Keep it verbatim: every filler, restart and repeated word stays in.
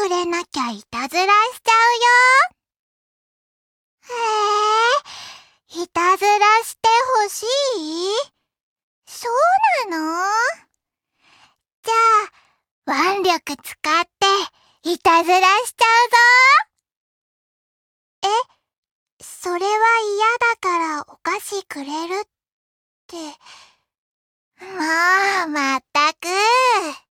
れなきゃいたずらしちゃうよ。へえ、いたずらしてほしい？そうなの？じゃあ、腕力使っていたずらしちゃうぞ。え、それは嫌だからお菓子くれるって。もう、まったく。